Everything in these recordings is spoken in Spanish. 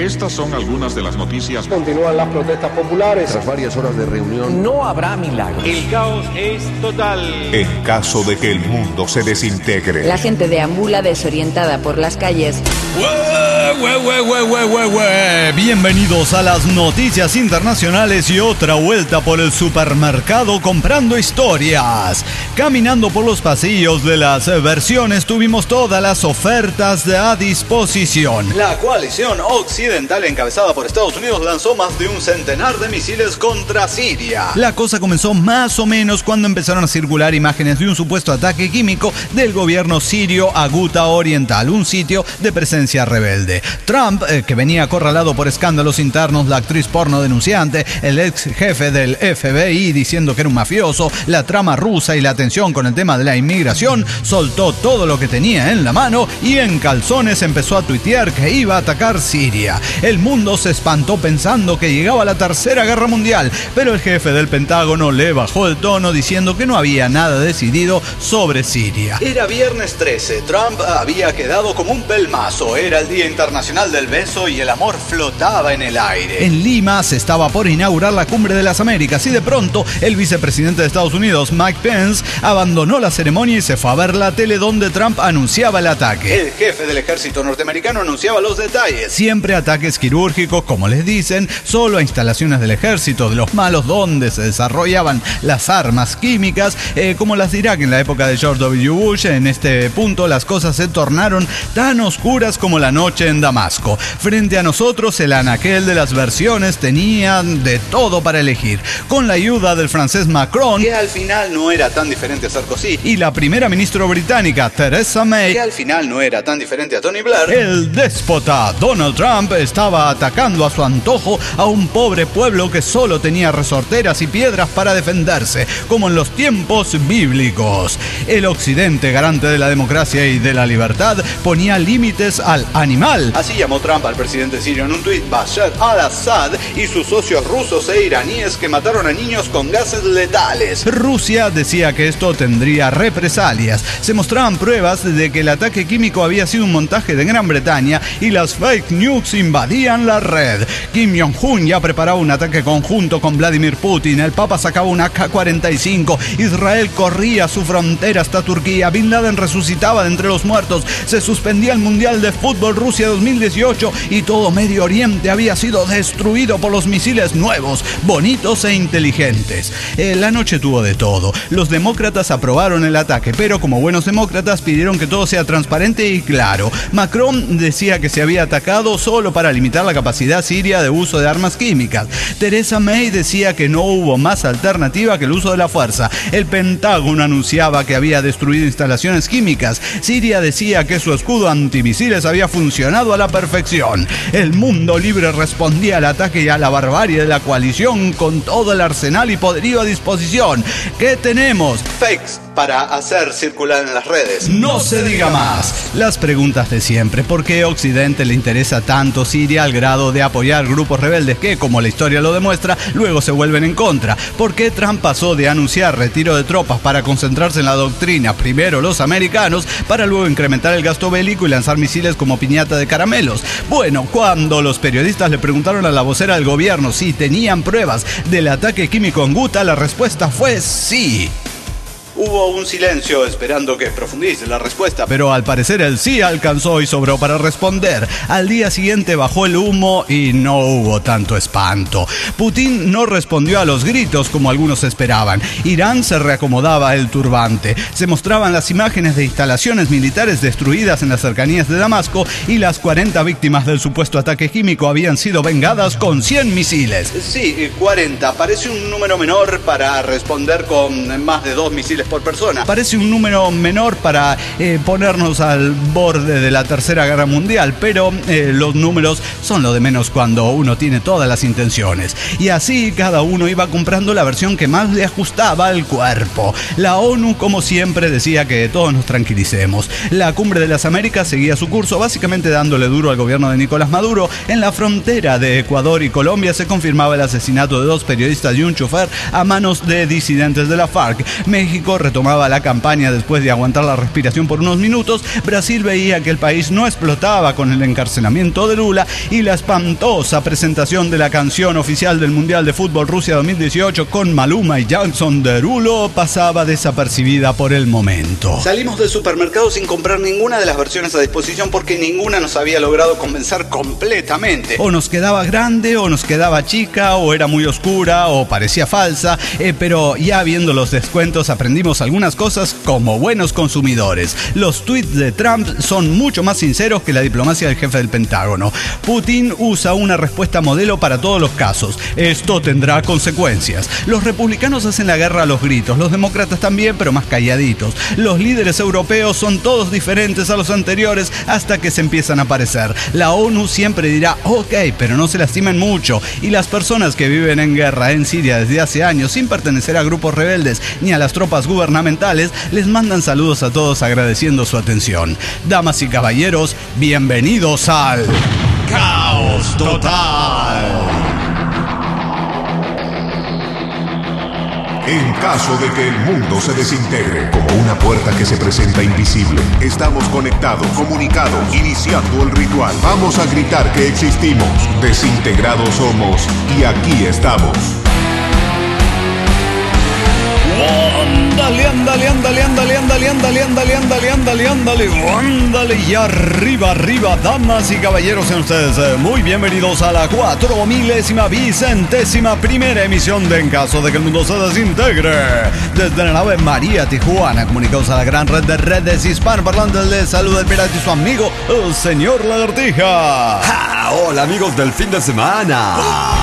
Estas son algunas de las noticias. Continúan las protestas populares. Tras varias horas de reunión, no habrá milagros. El caos es total. En caso de que el mundo se desintegre. La gente deambula desorientada por las calles. Bienvenidos a las noticias internacionales y otra vuelta por el supermercado comprando historias. Caminando por los pasillos de las versiones tuvimos todas las ofertas a disposición. La coalición occidental encabezada por Estados Unidos lanzó más de un centenar de misiles contra Siria. La cosa comenzó más o menos cuando empezaron a circular imágenes de un supuesto ataque químico del gobierno sirio a Ghouta Oriental, un sitio de presencia rebelde. Trump, que venía acorralado por escándalos internos, la actriz porno denunciante, el ex jefe del FBI diciendo que era un mafioso, la trama rusa y la tensión con el tema de la inmigración, soltó todo lo que tenía en la mano y en calzones empezó a tuitear que iba a atacar Siria. El mundo se espantó pensando que llegaba la Tercera Guerra Mundial, pero el jefe del Pentágono le bajó el tono diciendo que no había nada decidido sobre Siria. Era viernes 13, Trump había quedado como un pelmazo, era el Día Internacional del Beso y el amor flotaba en el aire. En Lima se estaba por inaugurar la Cumbre de las Américas y de pronto el vicepresidente de Estados Unidos, Mike Pence, abandonó la ceremonia y se fue a ver la tele donde Trump anunciaba el ataque. El jefe del ejército norteamericano anunciaba los detalles. Siempre ataques quirúrgicos, como les dicen, solo a instalaciones del ejército, de los malos donde se desarrollaban las armas químicas, como las de Irak en la época de George W. Bush. En este punto las cosas se tornaron tan oscuras como la noche en Damasco. Frente a nosotros, el anaquel de las versiones tenía de todo para elegir. Con la ayuda del francés Macron, que al final no era tan diferente a Sarkozy, y la primera ministra británica, Theresa May, que al final no era tan diferente a Tony Blair, el déspota Donald Trump estaba atacando a su antojo a un pobre pueblo que solo tenía resorteras y piedras para defenderse, como en los tiempos bíblicos. El occidente, garante de la democracia y de la libertad, ponía límites al animal. Así llamó Trump al presidente sirio en un tuit Bashar al-Assad y sus socios rusos e iraníes que mataron a niños con gases letales. Rusia decía que esto tendría represalias. Se mostraban pruebas de que el ataque químico había sido un montaje de Gran Bretaña y las fake news invadían la red. Kim Jong-un ya preparaba un ataque conjunto con Vladimir Putin, el Papa sacaba un AK-45, Israel corría su frontera hasta Turquía, Bin Laden resucitaba de entre los muertos, se suspendía el Mundial de Fútbol Rusia 2018 y todo Medio Oriente había sido destruido por los misiles nuevos, bonitos e inteligentes. La noche tuvo de todo. Los demócratas aprobaron el ataque, pero como buenos demócratas pidieron que todo sea transparente y claro. Macron decía que se había atacado solo para limitar la capacidad siria de uso de armas químicas. Theresa May decía que no hubo más alternativa que el uso de la fuerza. El Pentágono anunciaba que había destruido instalaciones químicas. Siria decía que su escudo antimisiles había funcionado a la perfección. El mundo libre respondía al ataque y a la barbarie de la coalición con todo el arsenal y poderío a disposición. ¿Qué tenemos? Fakes para hacer circular en las redes. No se diga más. Las preguntas de siempre. ¿Por qué a Occidente le interesa tanto Siria al grado de apoyar grupos rebeldes que, como la historia lo demuestra, luego se vuelven en contra? ¿Por qué Trump pasó de anunciar retiro de tropas para concentrarse en la doctrina, primero los americanos, para luego incrementar el gasto bélico y lanzar misiles como piñata de caramelos? Bueno, cuando los periodistas le preguntaron a la vocera del gobierno si tenían pruebas del ataque químico en Ghouta, la respuesta fue sí. Hubo un silencio esperando que profundice la respuesta, pero al parecer el sí alcanzó y sobró para responder. Al día siguiente bajó el humo y no hubo tanto espanto. Putin no respondió a los gritos como algunos esperaban. Irán se reacomodaba el turbante. Se mostraban las imágenes de instalaciones militares destruidas en las cercanías de Damasco y las 40 víctimas del supuesto ataque químico habían sido vengadas con 100 misiles. Sí, 40. Parece un número menor para responder con más de 2 misiles por persona. Parece un número menor para ponernos al borde de la Tercera Guerra Mundial, pero los números son lo de menos cuando uno tiene todas las intenciones. Y así cada uno iba comprando la versión que más le ajustaba al cuerpo. La ONU, como siempre, decía que todos nos tranquilicemos. La Cumbre de las Américas seguía su curso, básicamente dándole duro al gobierno de Nicolás Maduro. En la frontera de Ecuador y Colombia se confirmaba el asesinato de 2 periodistas y un chofer a manos de disidentes de la FARC. México México retomaba la campaña después de aguantar la respiración por unos minutos, Brasil veía que el país no explotaba con el encarcelamiento de Lula y la espantosa presentación de la canción oficial del Mundial de Fútbol Rusia 2018 con Maluma y Jackson Derulo pasaba desapercibida por el momento. Salimos del supermercado sin comprar ninguna de las versiones a disposición porque ninguna nos había logrado convencer completamente. O nos quedaba grande, o nos quedaba chica, o era muy oscura, o parecía falsa, pero ya viendo los descuentos aprendimos algunas cosas como buenos consumidores. Los tweets de Trump son mucho más sinceros que la diplomacia del jefe del Pentágono. Putin usa una respuesta modelo para todos los casos. Esto tendrá consecuencias. Los republicanos hacen la guerra a los gritos, los demócratas también, pero más calladitos. Los líderes europeos son todos diferentes a los anteriores hasta que se empiezan a parecer. La ONU siempre dirá, ok, pero no se lastimen mucho. Y las personas que viven en guerra en Siria desde hace años sin pertenecer a grupos rebeldes ni a las tropas gubernamentales, les mandan saludos a todos agradeciendo su atención. Damas y caballeros, bienvenidos al Caos Total. En caso de que el mundo se desintegre, como una puerta que se presenta invisible, estamos conectados, comunicados, iniciando el ritual. Vamos a gritar que existimos, desintegrados somos y aquí estamos. Ándale, ándale, ándale, ándale, ándale, ándale, ándale, ándale, ándale, ándale, ándale, y arriba, arriba, damas y caballeros, sean ustedes muy bienvenidos a la 4000ª primera emisión de En Caso de que el Mundo se Desintegre. Desde la nave María Tijuana, comunicados a la gran red de redes hispanoparlantes, les saluda el pirata y su amigo, el señor Lagartija. ¡Ja! Hola amigos del fin de semana.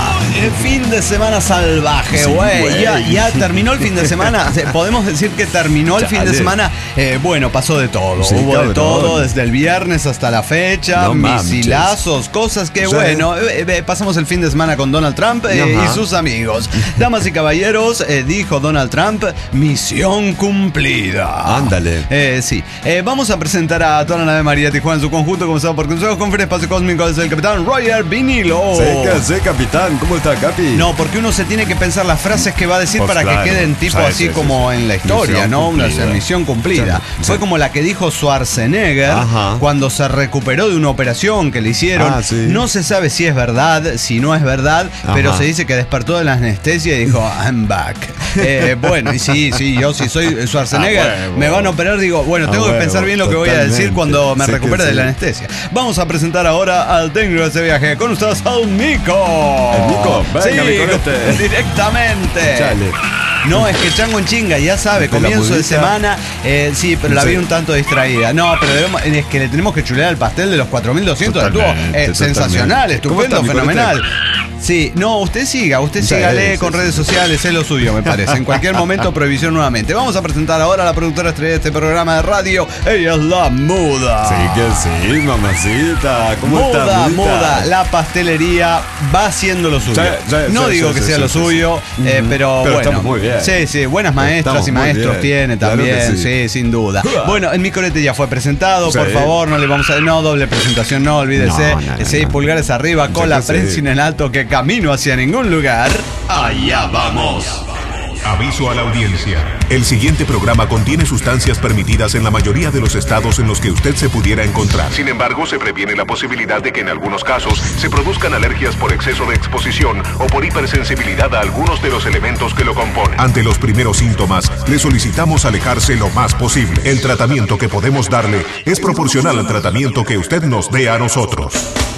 El fin de semana salvaje, güey. Sí, ya terminó el fin de semana. Podemos decir que terminó el fin de semana. Bueno, pasó de todo. Sí, hubo cabrón. De todo, desde el viernes hasta la fecha. No misilazos, cosas que, sí. Bueno, pasamos el fin de semana con Donald Trump y sus amigos. Damas y caballeros, dijo Donald Trump, misión cumplida. Ándale. Sí. Vamos a presentar a toda la nave María Tijuana en su conjunto, comenzado por Consejo Conferencia Espacio Cósmico, desde el capitán Roger Vinilo. Sí, capitán. ¿Cómo está, Capi? No, porque uno se tiene que pensar las frases que va a decir pues para claro, que queden tipo así como en la historia, misión, ¿no? Cumplida. Una misión cumplida. Sí. Fue como la que dijo Schwarzenegger cuando se recuperó de una operación que le hicieron. Sí. No se sabe si es verdad, si no es verdad, pero se dice que despertó de la anestesia y dijo, I'm back. Bueno, y sí, yo si soy Schwarzenegger, me van a operar, digo, bueno, tengo que pensar bien lo que voy a decir cuando me recupere de la anestesia. Vamos a presentar ahora al técnico de ese viaje. Con ustedes, al Nico. ¿El Nico? Venga, sí, directamente. Chale. No, es que Chango en chinga, ya sabe, comienzo de semana. Sí, pero la vi un tanto distraída. No, pero es que le tenemos que chulear el pastel de los 4200. Estuvo sensacional, estupendo, fenomenal. Sí, no, usted sígale con redes sociales, es lo suyo, me parece. En cualquier momento, prohibición nuevamente. Vamos a presentar ahora a la productora estrella de este programa de radio. Ella es la Muda. Sí que sí, mamacita. ¿Cómo está, Muda? La pastelería va haciendo lo suyo. No digo que sea lo suyo, pero bueno. Estamos muy bien. Sí, buenas maestras y maestros tiene también, claro sí, sin duda. Bueno, el micorete ya fue presentado, por favor, no le vamos a... No, doble presentación, no, olvídese. 6 pulgares arriba, con la prensa en alto, que camino hacia ningún lugar. Allá vamos. Aviso a la audiencia. El siguiente programa contiene sustancias permitidas en la mayoría de los estados en los que usted se pudiera encontrar. Sin embargo, se previene la posibilidad de que en algunos casos se produzcan alergias por exceso de exposición o por hipersensibilidad a algunos de los elementos que lo componen. Ante los primeros síntomas, le solicitamos alejarse lo más posible. El tratamiento que podemos darle es proporcional al tratamiento que usted nos dé a nosotros.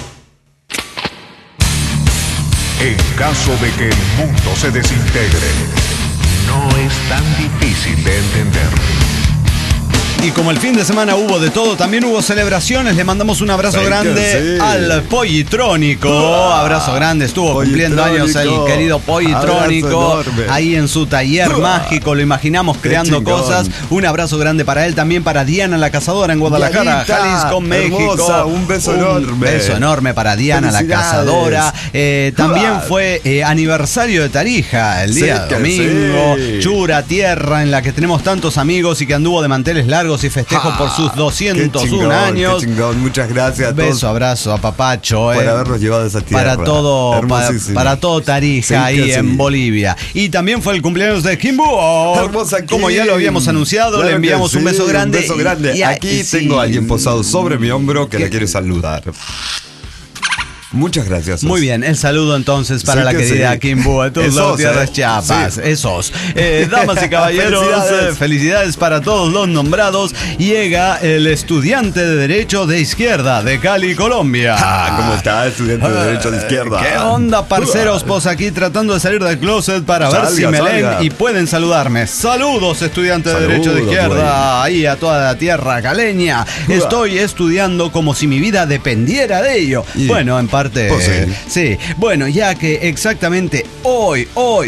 En caso de que el mundo se desintegre, no es tan difícil de entender. Y como el fin de semana hubo de todo, también hubo celebraciones. Le mandamos un abrazo grande al Pollitrónico. Abrazo grande, estuvo cumpliendo años el querido Pollitrónico. Ahí en su taller mágico, lo imaginamos creando cosas. Un abrazo grande para él, también para Diana la Cazadora en Guadalajara, Jalisco, México. Hermosa, un beso enorme. Un beso enorme para Diana la Cazadora. También fue aniversario de Tarija, el día domingo. Chura, tierra en la que tenemos tantos amigos y que anduvo de manteles largos largos y festejo por sus 201 años. Qué chingón, muchas gracias a todos. Beso, abrazo a Papacho. Por habernos llevado a esa tierra. Para todo Tarija, ahí en Bolivia. Y también fue el cumpleaños de Kimbo. Hermosa Kim. Como ya lo habíamos anunciado, Claro, le enviamos un beso grande. Un beso grande. Aquí tengo a alguien posado sobre mi hombro que le quiere saludar. Muchas gracias. Muy bien, el saludo entonces para la querida Kimbo de todas las tierras Chiapas. Esos. Damas y caballeros, felicidades para todos los nombrados. Llega el estudiante de Derecho de Izquierda de Cali, Colombia. ¿Cómo está, estudiante de Derecho de Izquierda? ¿Qué onda, parceros? Pues aquí tratando de salir del closet para ver si me leen y pueden saludarme. Saludos, estudiante de Derecho de Izquierda. Ahí a toda la tierra caleña. Estoy estudiando como si mi vida dependiera de ello. Bueno, en parte. Sí. Bueno, ya que exactamente hoy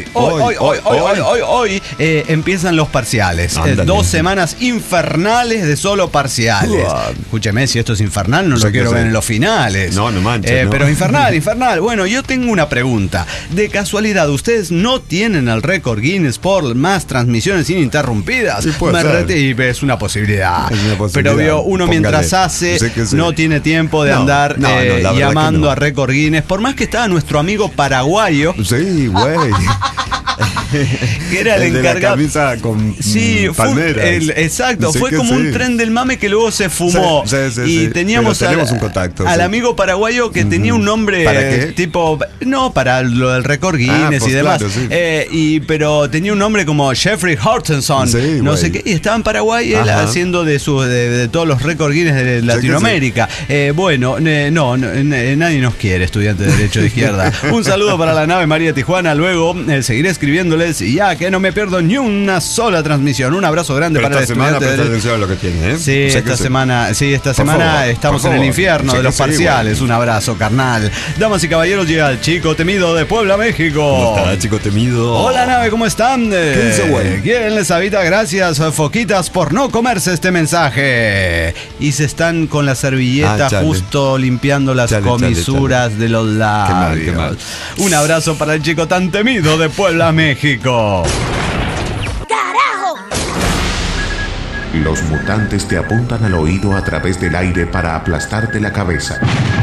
empiezan los parciales. 2 semanas infernales de solo parciales. Escúcheme, si esto es infernal, no lo quiero ver en los finales. No manches. Pero infernal. Bueno, yo tengo una pregunta. De casualidad, ¿ustedes no tienen el récord Guinness por más transmisiones ininterrumpidas? Sí, es una posibilidad. Pero vio, uno mientras hace, no tiene tiempo de andar llamando a récord Guinness, por más que estaba nuestro amigo paraguayo. Sí, güey. Que era el encargado. De la camisa con palmeras. Exacto, fue como un tren del mame que luego se fumó. Y teníamos un contacto, al amigo paraguayo que tenía un nombre. ¿Para qué? Tipo, no, para lo del récord Guinness y demás. Claro, pero tenía un nombre como Jeffrey Hortenson, no sé qué, y estaba en Paraguay él haciendo de todos los récord Guinness de Latinoamérica. Bueno, nadie nos quiere, estudiante de Derecho de Izquierda. Un saludo para la nave María Tijuana. Luego seguiré escribiéndoles, ya que no me pierdo ni una sola transmisión. Un abrazo grande para el estudiante de Derecho. Atención a lo que tiene, ¿eh? Sí, esta semana estamos en el infierno de los parciales. Un abrazo, carnal. Damas y caballeros, llega el chico temido de Puebla, México. ¿Cómo está, chico temido? Hola, nave, ¿cómo están? ¿Qué dice, güey? ¿Quién les habita? Gracias, foquitas, por no comerse este mensaje. Y se están con la servilleta justo limpiando las comisuras de los labios. Qué mal. Un abrazo para el chico tan temido de Puebla, México. ¡Carajo! Los mutantes te apuntan al oído a través del aire para aplastarte la cabeza.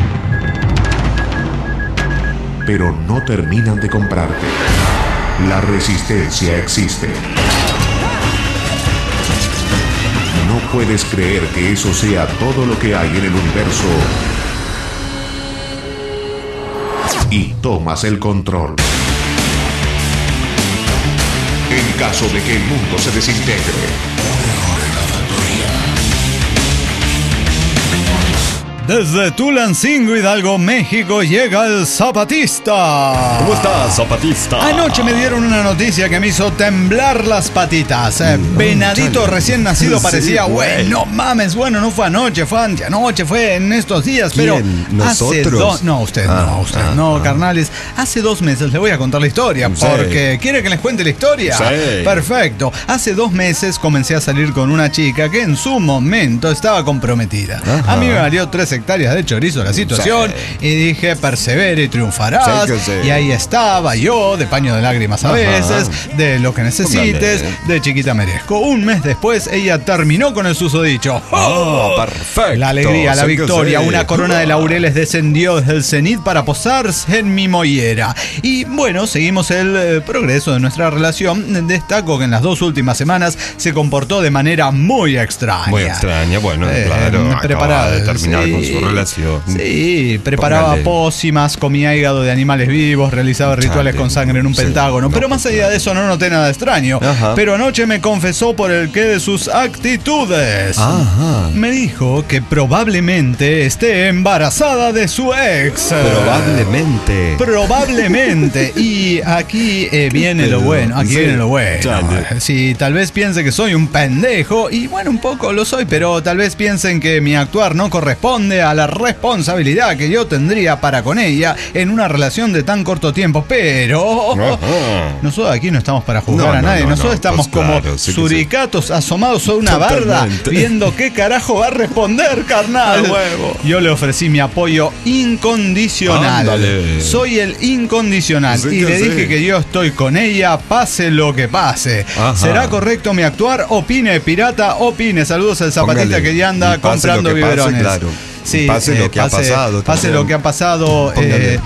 Pero no terminan de comprarte. La resistencia existe. No puedes creer que eso sea todo lo que hay en el universo. Y tomas el control. En caso de que el mundo se desintegre. Desde Tulancingo, Hidalgo, México, llega el Zapatista. ¿Cómo estás, Zapatista? Anoche me dieron una noticia que me hizo temblar las patitas. Venadito recién nacido parecía, güey, no mames, bueno, no fue anoche, fue anteanoche, fue en estos días, pero ¿nosotros? Usted no, carnales. Hace 2 meses, le voy a contar la historia, porque ¿quiere que les cuente la historia? Sí. Perfecto. Hace 2 meses comencé a salir con una chica que en su momento estaba comprometida. A mí me valió 3 hectáreas de chorizo la situación y dije, persevere y triunfarás. Y ahí estaba yo, de paño de lágrimas a veces, de lo que necesites, de chiquita merezco. 1 mes después, ella terminó con el susodicho. Perfecto. La alegría, la victoria, una corona de laureles descendió desde el cenit para posarse en mi mollera. Y bueno, seguimos el progreso de nuestra relación. Destaco que en las 2 últimas semanas se comportó de manera muy extraña. Muy extraña, bueno, claro. Preparada de terminar con su relación. Sí, preparaba pócimas, comía hígado de animales vivos, realizaba rituales con sangre en un pentágono. Pero más allá de eso no noté nada extraño. Pero anoche me confesó por el qué de sus actitudes. Me dijo que probablemente esté embarazada de su ex. Probablemente. Y aquí viene lo bueno. Viene lo bueno. Sí, tal vez piense que soy un pendejo. Y bueno, un poco lo soy, pero tal vez piensen que mi actuar no corresponde. corresponde a la responsabilidad que yo tendría para con ella en una relación de tan corto tiempo. Pero nosotros aquí no estamos para juzgar a nadie. Nosotros estamos pues como claro, sí suricatos asomados a una barda viendo qué carajo va a responder, carnal. Yo le ofrecí mi apoyo incondicional. Ándale. Soy el incondicional. Sí Y que le sí. dije que yo estoy con ella, pase lo que pase. Ajá. ¿Será correcto mi actuar? Opine, pirata, opine. Saludos al zapatista Póngale. que ya anda Y pase comprando lo que pase, biberones. claro. Sí, pase lo que ha pasado. Pase también. lo que ha pasado. Póngale.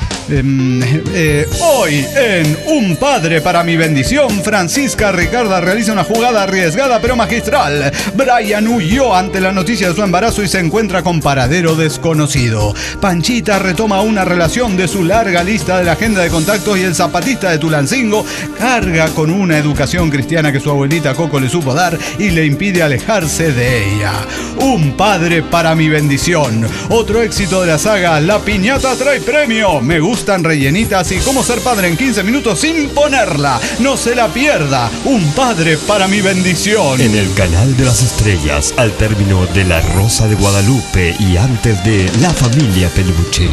Hoy en Un Padre para mi bendición, Francisca Ricarda realiza una jugada arriesgada pero magistral. Brian huyó ante la noticia de su embarazo y se encuentra con paradero desconocido. Panchita retoma una relación de su larga lista de la agenda de contactos y el zapatista de Tulancingo carga con una educación cristiana que su abuelita Coco le supo dar y le impide alejarse de ella. Un Padre para mi bendición. Otro éxito de la saga La Piñata trae premio. Me gustan rellenitas y cómo ser padre en 15 minutos sin ponerla. No se la pierda. Un Padre para mi bendición. En el canal de las estrellas, al término de La Rosa de Guadalupe y antes de La Familia Peluche.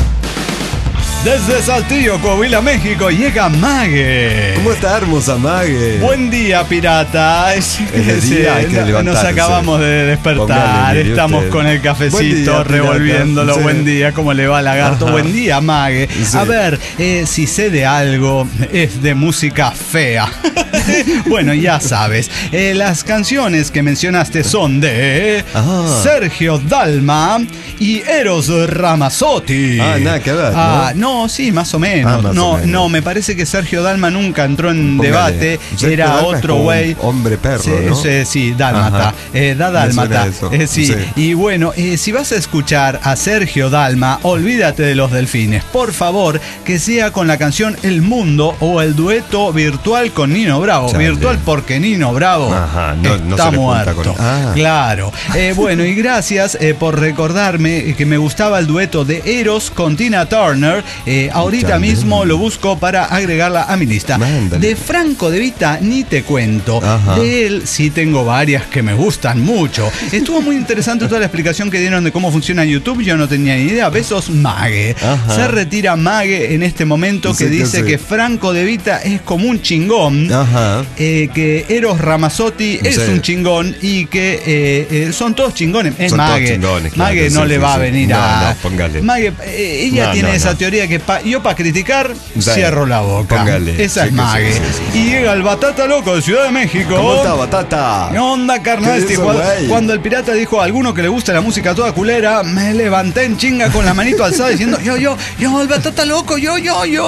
Desde Saltillo, Coahuila, México, llega Mague. ¿Cómo está, hermosa Mague? Buen día, pirata. el día hay que Nos levantarse. acabamos de despertar. Póngale, mire Estamos usted. con el Buen cafecito día, pirata. revolviéndolo. Sí. Buen día, ¿cómo le va, lagarto? Ajá. Buen día, Mague. Sí. A ver, si sé de algo, es de música fea. Bueno, ya sabes. Las canciones que mencionaste son de Sergio Dalma y Eros Ramazzotti. Nada que ver, ¿no? No, sí, más o menos. Más o menos. No, me parece que Sergio Dalma nunca entró en Póngale. debate. Sergio Era Dalma es otro como güey. un hombre perro, Sí, ¿no? sí, dálmata. Da dálmata. Me suena eso. Sí. Sí. Y bueno, si vas a escuchar a Sergio Dalma, olvídate de los delfines. Por favor, que sea con la canción El Mundo o el dueto virtual con Nino Bravo. Chale. Virtual porque Nino Bravo Ajá, no está se le junta muerto. con- Claro. Bueno, y gracias por recordarme que me gustaba el dueto de Eros con Tina Turner. Ahorita Chale. mismo lo busco para agregarla a mi lista. Mándale. De Franco De Vita ni te cuento. Ajá. De él sí tengo varias que me gustan mucho. Estuvo muy interesante toda la explicación que dieron de cómo funciona YouTube. Yo no tenía ni idea. Besos, Mague. Ajá. Se retira Mague en este momento que Sí, que dice sí. que Franco De Vita es como un chingón. Ajá. Que Eros Ramazzotti es Sí. un chingón y que son todos chingones. Es Son todos Mague. chingones, claro, Mague no sí, le sí, va a sí. venir No, a. no, póngale. Mague, ella No, tiene no, esa no. teoría que yo para criticar Sí. cierro la boca. Póngale. Esa Sí es que Mague. sí, sí, Y llega el Batata Loco de Ciudad de México. ¿Cómo está, Batata? ¿Qué onda, carnal? ¿Qué hizo, güey? Cuando el pirata dijo a alguno que le gusta la música toda culera, me levanté en chinga con la manito alzada diciendo yo, el Batata Loco, yo.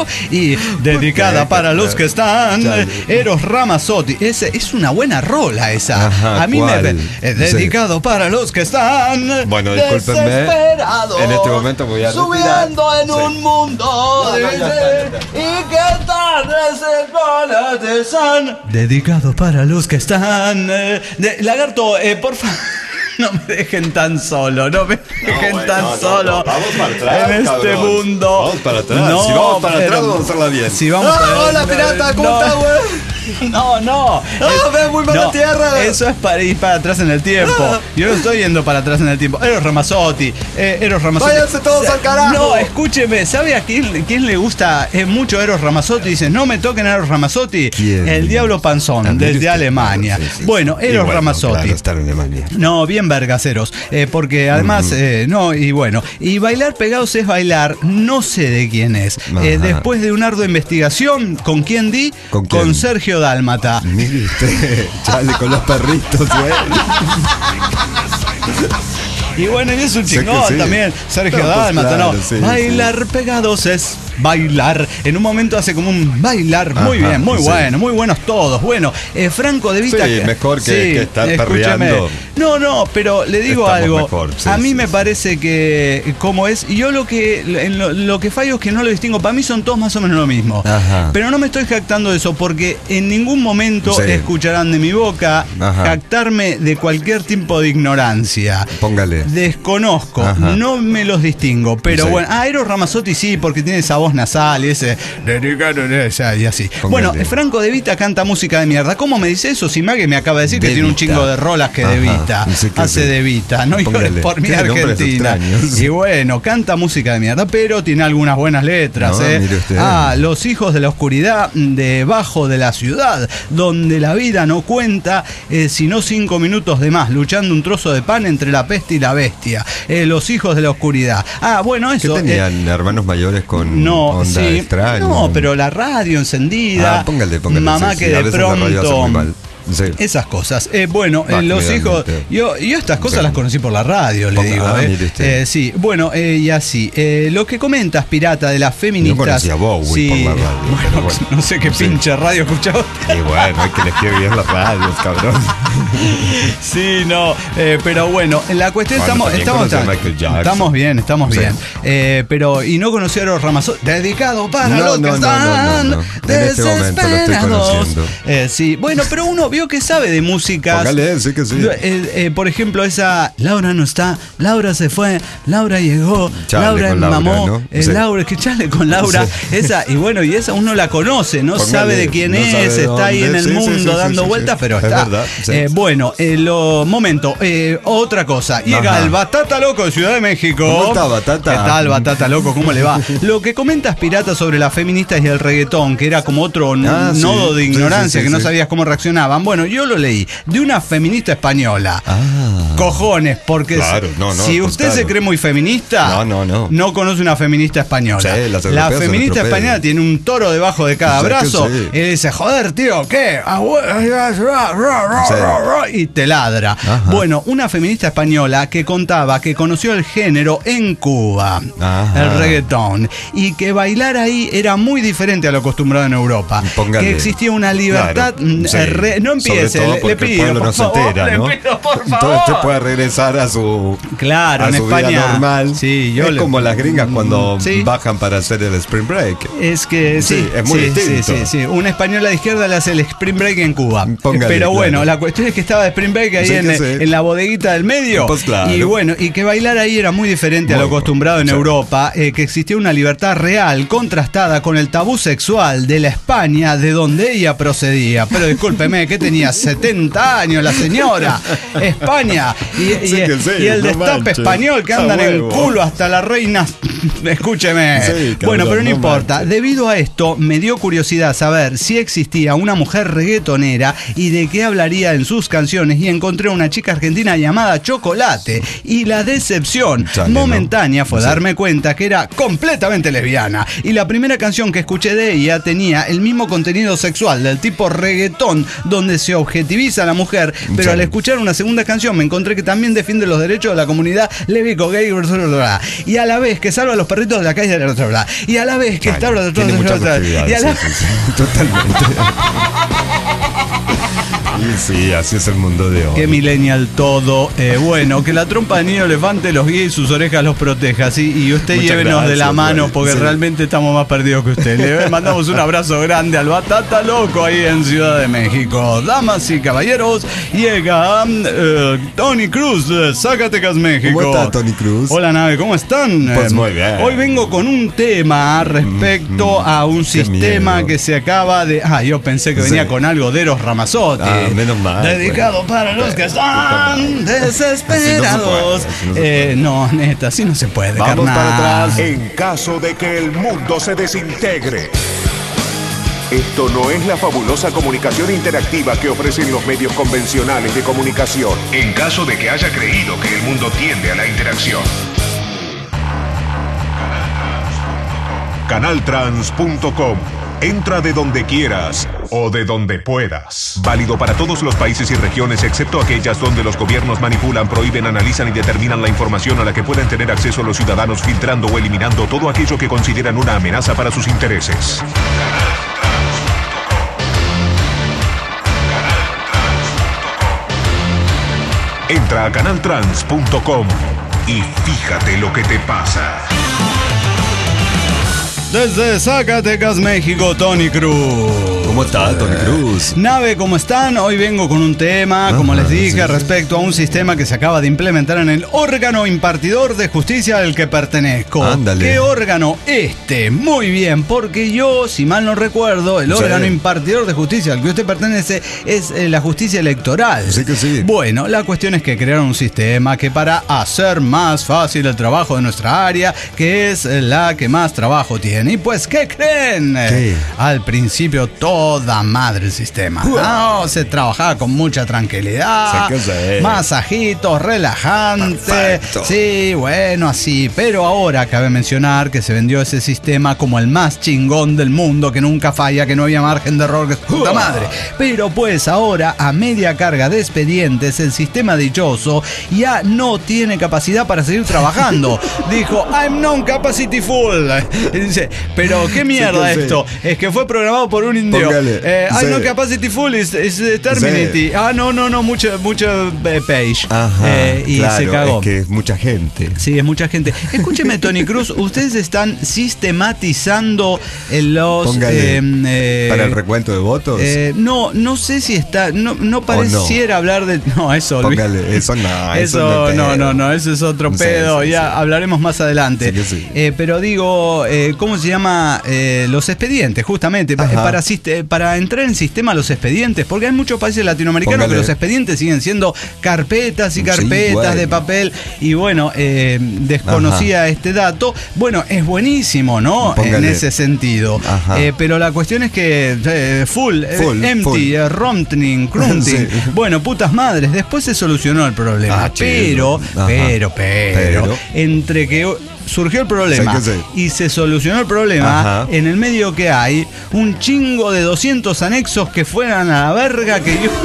Y dedicada para los que están, Chale. Eros Ramazzotti. Es una buena rola esa. Ajá, a mí ¿cuál? dedicado para los que están Bueno, discúlpenme. desesperados, En este momento voy a retirar. subiendo en Sí. un mundo No, ya. y que tardes de san. Dedicado para los que están. Lagarto, por favor. No me dejen tan solo, no me dejen tan solo Vamos para atrás, en este cabrón. mundo. Vamos para atrás. Si vamos para atrás, vamos a hacerla bien. Si vamos para Hola, pirata, ¿cómo no. estás, güey? No. ves muy para la tierra. Eso es para ir para atrás en el tiempo. Yo no estoy yendo para atrás en el tiempo. Eros Ramazzotti. Váyanse todos al carajo. No, escúcheme. ¿Sabe a quién le gusta mucho Eros Ramazzotti? Dice, no me toquen a Eros Ramazzotti. ¿Quién? El Diablo Panzón, Ah, mire desde usted, Alemania. claro, sí, sí, Bueno, sí. Eros Y Ramazzotti. Claro, está en Alemania. No, bien vergaceros. Porque además, no, y bueno. Y bailar pegados es bailar, no sé de quién es. Ajá. Después de una ardua investigación, ¿con quién di? ¿Con quién? Sergio Dálmata. Mire usted, chale con los perritos, güey. Y bueno, y es un Sé que chingón sí. también, Sergio No, pues Dálmata, claro, ¿no? sí, Bailar pegados es bailar. En un momento hace como un bailar. Muy Ajá, bien, muy sí. bueno, muy buenos todos. Bueno, Franco De Vita. Sí, mejor que estar escúcheme. perreando. No, pero le digo Estamos algo. mejor, sí, a mí sí, me sí. parece que como es, y yo lo que fallo es que no lo distingo. Para mí son todos más o menos lo mismo. Ajá. Pero no me estoy jactando de eso porque en ningún momento Sí. escucharán de mi boca Ajá. jactarme de cualquier tipo de ignorancia. Póngale. Desconozco, Ajá. no me los distingo, pero Sí. bueno. Eros Ramazzotti sí, porque tiene esa voz nasal y ese. Y así. Póngale. Bueno, Franco De Vita canta música de mierda. ¿Cómo me dice eso? Si Maggie me acaba de decir que De tiene un Vita. chingo de rolas que De Ajá, Vita sí que hace sí. De Vita, no llores Póngale. por mi Tiene nombres Argentina. extraños. Y bueno, canta música de mierda, pero tiene algunas buenas letras. No, mire usted. Los hijos de la oscuridad debajo de la ciudad, donde la vida no cuenta sino 5 minutos de más, luchando un trozo de pan entre la peste y la bestia. Los hijos de la oscuridad. Bueno, ¿Qué eso. tenían hermanos mayores con No, onda sí, extraña? no, pero la radio encendida, Póngale. mamá sí, que sí, a de veces la radio hace pronto, muy mal. Sí. esas cosas. Bueno, Ah, los hijos, realmente. yo estas cosas Sí. las conocí por la radio, le digo. mire usted. Sí, bueno, y así. Lo que comentas, pirata, de las feministas. No conocía a Bowie por la radio, Bueno, pero bueno. no sé qué Sí. pinche radio escuchaba. Y bueno, hay que elegir bien las radios, cabrón. Sí, no, pero bueno, la cuestión Bueno, también conocí a Michael Jackson. estamos bien, Sí. pero y no conocí a los Ramazzotti, dedicado para No, los que no, no, están no, no. En este momento lo estoy desesperados. conociendo. Sí, bueno, pero uno vio que sabe de músicas. Póngale, sí que sí. Por ejemplo, esa Laura no está, Laura se fue, Laura llegó, Chale Laura con Laura, mamó, ¿no? Sí. Laura, que chale con Laura, Sí. esa, y bueno, y esa uno la conoce, no Póngale, sabe de quién no sabe es, de está ahí en dónde. el Sí, sí, mundo sí, dando sí, vueltas, sí. pero Es está. verdad, sí. Bueno, momento, otra cosa. Llega Ajá. el Batata Loco de Ciudad de México. ¿Cómo está, Batata? ¿Qué tal, Batata Loco? ¿Cómo le va? Lo que comentas, pirata, sobre las feministas y el reggaetón, que era como otro sí. nodo de Sí, ignorancia, sí, que no sí. sabías cómo reaccionaban. Bueno, yo lo leí de una feminista española. Ah. Cojones, porque Claro, no, si pues usted claro. se cree muy feminista, No. conoce una feminista española. Sí, las La europeas son feminista estropedas. española tiene un toro debajo de cada Sí, que brazo sí. y dice, joder, tío, ¿qué? Y te ladra. Ajá. Bueno, una feminista española que contaba que conoció el género en Cuba, Ajá. el reggaetón, y que bailar ahí era muy diferente a lo acostumbrado en Europa. Póngale. Que existía una libertad. Claro, sí. No empiece, Sobre todo le porque el pido, pueblo por no se favor, entera, ¿no? le pido, por Entonces favor. usted puede regresar a su, Claro, a en su España. vida normal. Sí, yo es como las gringas cuando Sí. bajan para hacer el spring break. Es que sí, Sí, es muy distinto. Sí. Una española de izquierda le hace el spring break en Cuba. Póngale, Pero bueno, claro. la cuestión es que estaba de spring break ahí Sí, en, que sí. en la bodeguita del medio. Pues claro. Y bueno, y que bailar ahí era muy diferente a Muy lo acostumbrado en bueno, sí. Europa, que existía una libertad real contrastada con el tabú sexual de la España de donde ella procedía. Pero discúlpeme, que tenía 70 años la señora. España. Y Sí que sí, y el no destape manches. español que A andan en huevo. culo hasta la reina. Escúcheme. Sí, cabrón, bueno, pero no no importa. manches. Debido a esto, me dio curiosidad saber si existía una mujer reggaetonera y de qué hablaría en sus canciones. Y encontré una chica argentina llamada Chocolate. Y la decepción Chale, momentánea ¿no? fue Sí. darme cuenta que era completamente lesbiana. Y la primera canción que escuché de ella tenía el mismo contenido sexual del tipo reggaetón, donde se objetiviza a la mujer. Pero Chale. al escuchar una segunda canción me encontré que también defiende los derechos de la comunidad lésbico, gay, y a la vez que salva a los perritos de la calle de la otra. Y a la vez que está Tiene muchas actividades. y a la- Sí. Totalmente. Y sí, así es el mundo de hoy. Qué millennial todo. Bueno, que la trompa de niño elefante los guíe y sus orejas los proteja. ¿sí? Y usted Muchas llévenos de la gracias, mano güey. porque Sí. realmente estamos más perdidos que usted. Le mandamos un abrazo grande al Batata Loco ahí en Ciudad de México. Damas y caballeros, llega Tony Cruz de Zacatecas, México. ¿Cómo está, Tony Cruz? Hola, nave, ¿cómo están? Pues muy bien. Hoy vengo con un tema respecto a un qué sistema miedo. que se acaba de... yo pensé que venía Sí. con algo de Eros Ramazzotti. Menos mal. Dedicado para los que están desesperados. Así no se puede. No, neta, así no se puede, Vamos carnal. para atrás. En caso de que el mundo se desintegre. Esto no es la fabulosa comunicación interactiva que ofrecen los medios convencionales de comunicación. En caso de que haya creído que el mundo tiende a la interacción. Canaltrans.com. Entra de donde quieras o de donde puedas. Válido para todos los países y regiones, excepto aquellas donde los gobiernos manipulan, prohíben, analizan y determinan la información a la que pueden tener acceso los ciudadanos, filtrando o eliminando todo aquello que consideran una amenaza para sus intereses. Entra a canaltrans.com y fíjate lo que te pasa. Desde Zacatecas, México, Tony Cruz. ¿Cómo está, Tony Cruz? Nave, ¿cómo están? Hoy vengo con un tema, como les dije, respecto a un sistema que se acaba de implementar en el órgano impartidor de justicia al que pertenezco. Ándale. ¿Qué órgano? Muy bien, porque yo, si mal no recuerdo, el órgano impartidor de justicia al que usted pertenece es la justicia electoral. Sí que sí. Bueno, la cuestión es que crearon un sistema que para hacer más fácil el trabajo de nuestra área, que es la que más trabajo tiene. Y pues, ¿qué creen? ¿Qué? Al principio toda madre el sistema. No, se trabajaba con mucha tranquilidad, masajitos, relajante. Perfecto. Sí, bueno, así. Pero ahora cabe mencionar que se vendió ese sistema como el más chingón del mundo, que nunca falla, que no había margen de error, que es puta madre. Pero pues ahora, a media carga de expedientes, el sistema dichoso ya no tiene capacidad para seguir trabajando. Dijo, I'm non-capacity full. Y dice, pero qué mierda esto. Es que fue programado por un indio. I'm non-capacity full is terminity. No, mucho page. Ajá, y claro, se cagó. Es que es mucha gente. Sí, es mucha gente. Escúcheme, Tony Cruz, ustedes están sistematizando los... ¿Para el recuento de votos? No sé si está... No pareciera hablar de... No, eso... Póngale, eso no. Eso no, eso es otro pedo. Sí, ya hablaremos más adelante. Sí que sí. Pero digo, ¿cómo se llama? Los expedientes, justamente. Para entrar en sistema los expedientes, porque hay muchos países latinoamericanos que los expedientes siguen siendo carpetas y carpetas de papel. Y bueno, desconocía este dato. Bueno, es buenísimo, ¿no? En ese sentido. Pero la cuestión es que full empty, Romtning, Crunting. Bueno, putas madres. Después se solucionó el problema. Pero, entre que surgió el problema y se solucionó el problema, en el medio que hay un chingo de 200 anexos que fueran a la verga que yo...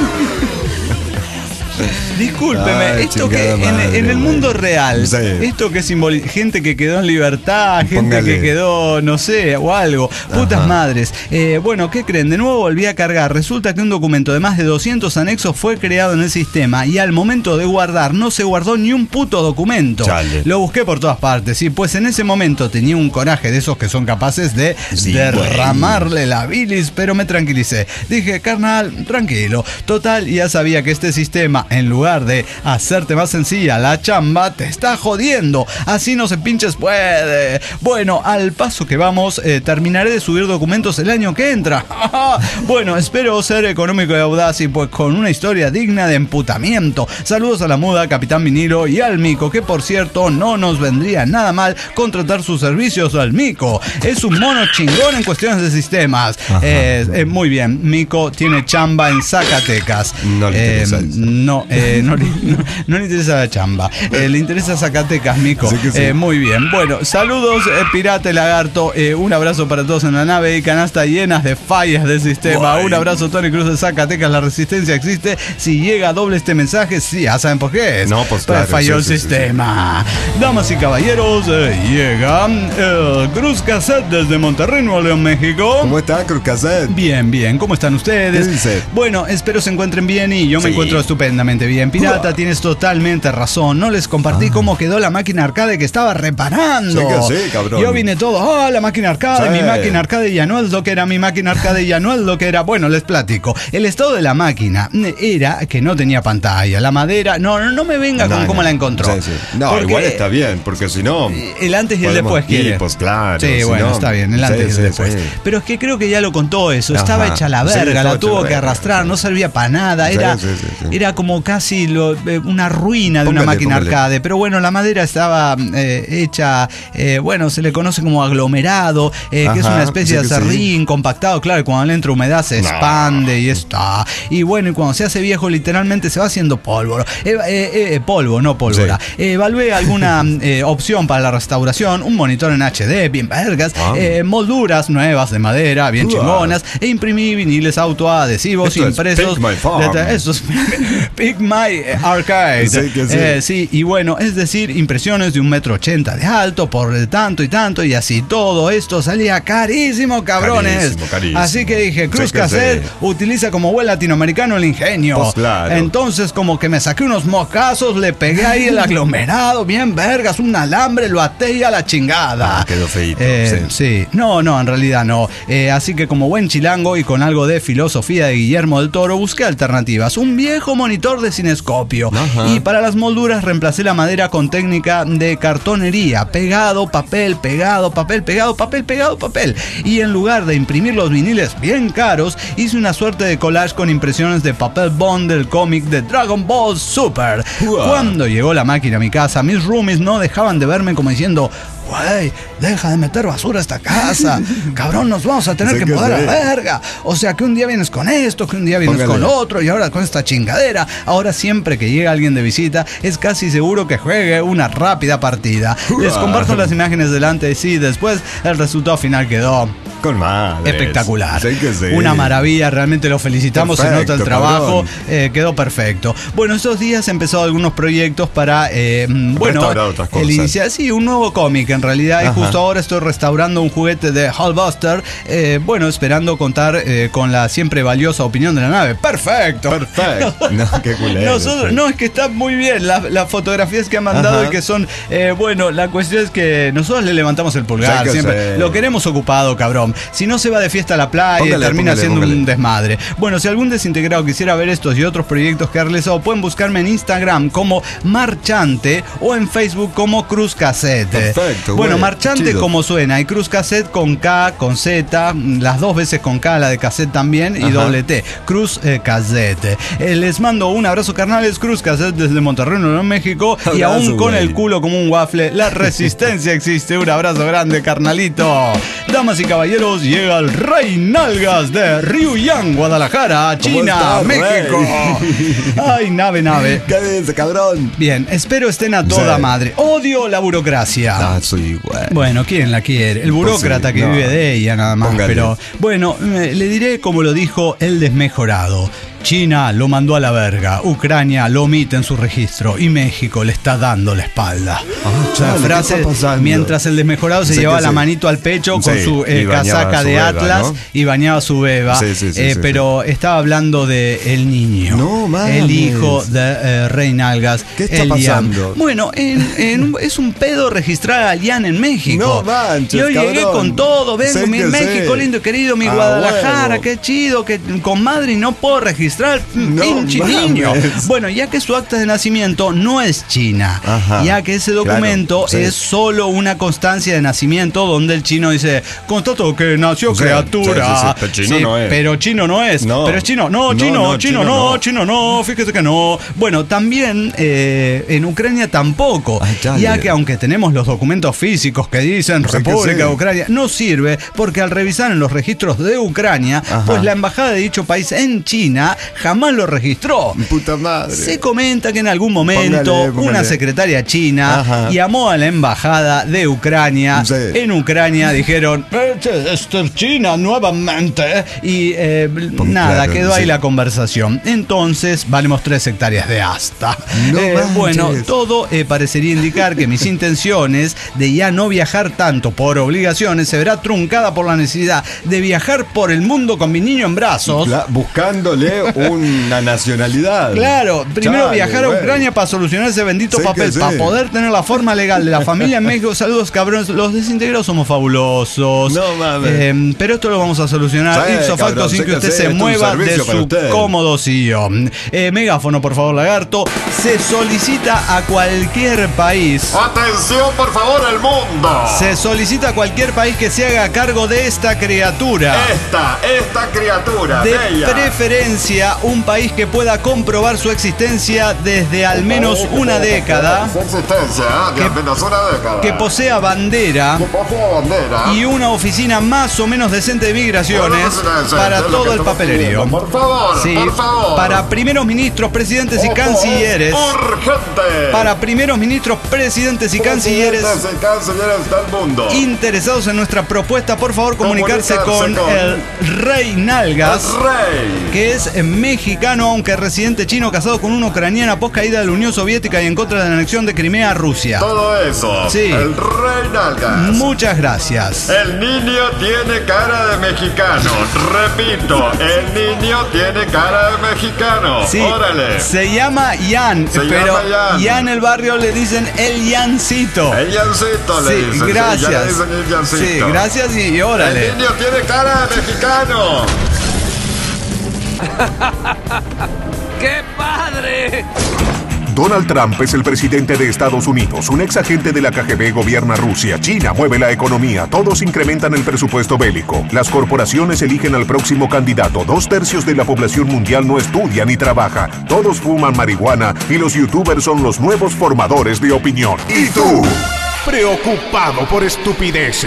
Discúlpeme, esto que en el mundo real, esto que simboliza gente que quedó en libertad, gente que quedó, no sé, o algo, putas madres. Bueno, ¿qué creen? De nuevo volví a cargar. Resulta que un documento de más de 200 anexos fue creado en el sistema y al momento de guardar no se guardó ni un puto documento. Lo busqué por todas partes y pues en ese momento tenía un coraje de esos que son capaces de derramarle la bilis, pero me tranquilicé. Dije, carnal, tranquilo. Total, ya sabía que este sistema, en lugar de hacerte más sencilla la chamba, te está jodiendo. Así no se pinches puede. Bueno, al paso que vamos, terminaré de subir documentos el año que entra. Bueno, espero ser económico y audaz y pues con una historia digna de emputamiento. Saludos a la muda, Capitán Vinilo y al Mico, que por cierto no nos vendría nada mal contratar sus servicios al Mico. Es un mono chingón en cuestiones de sistemas. Muy bien, Mico tiene chamba en Zacatecas. No le interesa no le interesa la chamba. Le interesa Zacatecas, Mico. Muy bien. Bueno, saludos, Pirata y Lagarto. Un abrazo para todos en la nave y canasta llenas de fallas del sistema. Un abrazo, Tony Cruz de Zacatecas. La resistencia existe. Si llega doble este mensaje, sí, ya saben por qué es. No, pues claro, falló el sistema. Damas y caballeros, llega Cruz Cassette desde Monterrey, Nuevo León, México. ¿Cómo está, Cruz Cassette? Bien. ¿Cómo están ustedes? ¿Qué dice? Bueno, espero se encuentren bien y yo me encuentro estupendamente bien. Pirata, tienes totalmente razón. No les compartí cómo quedó la máquina arcade que estaba reparando. Sí, cabrón. Yo vine todo, la máquina arcade, mi máquina arcade ya no es lo que era, mi máquina arcade ya no es lo que era. Bueno, les platico. El estado de la máquina era que no tenía pantalla. La madera, no me venga con cómo la encontró. No, porque igual está bien, porque si no... El antes y el después quiere. Pues claro. Sí, bueno, está bien, el antes y el después. Pero es que creo que ya lo contó eso. Estaba hecha la verga, la tuvo que arrastrar, no servía para nada. Era como casi una ruina de una máquina arcade. Pero bueno, la madera estaba hecha, se le conoce como aglomerado, que es una especie de acerrín compactado. Claro, y cuando le entra humedad se expande y está. Y bueno, y cuando se hace viejo, literalmente se va haciendo polvo. Polvo, no pólvora. Evalué alguna opción para la restauración, un monitor en HD, bien vergas, molduras nuevas de madera, bien chingonas, e imprimí viniles autoadhesivos impresos. Esto es Pick My My Arcade. Sí, que sí. Sí, y bueno, es decir, impresiones de 1,80 m de alto por tanto y tanto, y así todo esto salía carísimo, cabrones. Carísimo. Así que dije, Cruz Sí que Cassette sí. utiliza como buen latinoamericano el ingenio. Pues claro. Entonces, como que me saqué unos mocazos, le pegué ahí el aglomerado, bien vergas, un alambre, lo até y a la chingada. Ah, quedó feíto, sí. No, en realidad no. Así que como buen chilango y con algo de filosofía de Guillermo del Toro, busqué alternativas. Un viejo monitor de cinescopio. Ajá. Y para las molduras reemplacé la madera con técnica de cartonería. Pegado, papel, pegado, papel, pegado, papel, pegado, papel. Y en lugar de imprimir los viniles bien caros, hice una suerte de collage con impresiones de papel bond del cómic de Dragon Ball Super. Wow. Cuando llegó la máquina a mi casa, mis roomies no dejaban de verme como diciendo: güey, deja de meter basura a esta casa. Cabrón, nos vamos a tener Sí que que mudar a sí. la verga. O sea, que un día vienes con esto, que un día vienes Póngale. con lo otro, y ahora con esta chingadera. Ahora siempre que llega alguien de visita, es casi seguro que juegue una rápida partida. Les comparto las imágenes delante de sí. Después, el resultado final quedó Con madre. espectacular. Sí que sí. Una maravilla, realmente lo felicitamos, se nota el Perfecto, trabajo, cabrón. quedó perfecto. Bueno, estos días he empezado algunos proyectos para, Restaurar otras cosas. el iniciar, sí, un nuevo cómic en realidad, y Ajá. justo ahora estoy restaurando un juguete de Hulkbuster, esperando contar con la siempre valiosa opinión de la nave. ¡Perfecto! Perfecto. No, qué culero. No, es que está muy bien las fotografías que han mandado. Ajá. Y que son, la cuestión es que nosotros le levantamos el pulgar Sí que siempre. sí. Lo queremos ocupado, cabrón. Si no se va de fiesta a la playa, Póngale, termina póngale, siendo póngale. un desmadre. Bueno, si algún desintegrado quisiera ver estos y otros proyectos que he realizado, pueden buscarme en Instagram como Marchante o en Facebook como Cruz Cassette. Perfecto, Bueno, güey, Marchante chido. como suena, y Cruz Cassette con K, con Z, las dos veces con K, la de cassette también, y Ajá. doble T. Cruz Cassette. Les mando un abrazo, carnales. Cruz Cassette desde Monterrey, Nuevo México. Y Abrazo, aún con güey. el culo como un waffle, la resistencia existe. Un abrazo grande, carnalito. Damas y caballeros, llega el Rey Nalgas de Ryuyang, Guadalajara, China, estás, México. Ay, nave. ¿Qué dice, cabrón? Bien, espero estén a toda Sí. madre. Odio la burocracia. Ah, soy igual. Bueno, ¿quién la quiere? El burócrata sí, que no. vive de ella nada más. Póngale. Pero bueno, le diré como lo dijo el desmejorado. China lo mandó a la verga, Ucrania lo omite en su registro y México le está dando la espalda. O sea, chale, ¿qué frase, está pasando? mientras el desmejorado se Sí, llevaba que la sí. manito al pecho con Sí, su y bañaba casaca su de beba, Atlas, ¿no? y bañaba su beba. Sí, Pero estaba hablando de el niño. No mames. El hijo de Rey Nalgas. ¿Qué está Elian. pasando? Bueno, es un pedo registrar a Elian en México. No manches, Yo llegué cabrón. con todo, vengo, Sí mi que México sí. lindo y querido, mi Ah, Guadalajara, huevo. qué chido, que con madre y no puedo registrar No pinche mames. niño. Bueno, ya que su acta de nacimiento no es China, Ajá. ya que ese documento Claro, sí. es solo una constancia de nacimiento donde el chino dice, constato que nació Sí, criatura. sí, pero chino no es. Pero chino no es. No. Pero es chino. No, No, chino, no, chino, chino chino, no. no, fíjese que no. Bueno, también en Ucrania tampoco. Ay, chale. Ya que aunque tenemos los documentos físicos que dicen Sí que República sí. de Ucrania, no sirve porque al revisar en los registros de Ucrania, Ajá. pues la embajada de dicho país en China jamás lo registró. Puta madre. Se comenta que en algún momento Póngale. una secretaria china Ajá. llamó a la embajada de Ucrania. Sí. En Ucrania dijeron, esto es China nuevamente. Y nada, claro, quedó ahí sí. la conversación. Entonces, valemos 3 hectáreas de asta. No manches. Bueno, todo parecería indicar que mis intenciones de ya no viajar tanto por obligaciones se verá truncada por la necesidad de viajar por el mundo con mi niño en brazos. Buscándole una nacionalidad. Claro, primero Chale, viajar a güey. Ucrania para solucionar ese bendito Sí papel, que sí. para poder tener la forma legal de la familia en México. Saludos, cabrones. Los desintegrados somos fabulosos. No mames. Pero esto lo vamos a solucionar Sí, ipso facto cabrón, sin sí que que usted sí, se esto es un mueva de servicio para su usted. cómodo sillón. Megáfono, por favor, lagarto. Se solicita a cualquier país. Atención, por favor, el mundo. Se solicita a cualquier país que se haga cargo de esta criatura. Esta criatura De bella. preferencia, un país que pueda comprobar su existencia desde al menos una década, Su existencia, de Que- al menos una década. que posea bandera Que posea bandera. y una oficina más o menos decente de migraciones para todo el papelerío. Por favor, Sí, por favor. para primeros ministros, presidentes y cancilleres. Urgente. Para primeros ministros, presidentes y cancilleres Presidentes y cancilleres del mundo. interesados en nuestra propuesta, por favor, comunicarse con Comunicarse con el Rey Nalgas, Rey. que es mexicano, aunque residente chino, casado con una ucraniana post caída de la Unión Soviética y en contra de la anexión de Crimea a Rusia. Todo eso. Sí. El Rey Nalgas. Muchas gracias. El niño tiene cara de mexicano. Repito, el niño tiene cara de mexicano. Sí, Órale. se llama Ian, pero llama Ian. en el barrio le dicen el Iancito. El Yancito le Sí, dicen. gracias. Sí, ya le dicen el Yancito. Sí, gracias y órale. El niño tiene cara de mexicano. ¡Qué padre! Donald Trump es el presidente de Estados Unidos. Un ex agente de la KGB gobierna Rusia. China mueve la economía. Todos incrementan el presupuesto bélico. Las corporaciones eligen al próximo candidato. 2/3 de la población mundial no estudia ni trabaja. Todos fuman marihuana y los youtubers son los nuevos formadores de opinión. ¿Y tú? Preocupado por estupideces.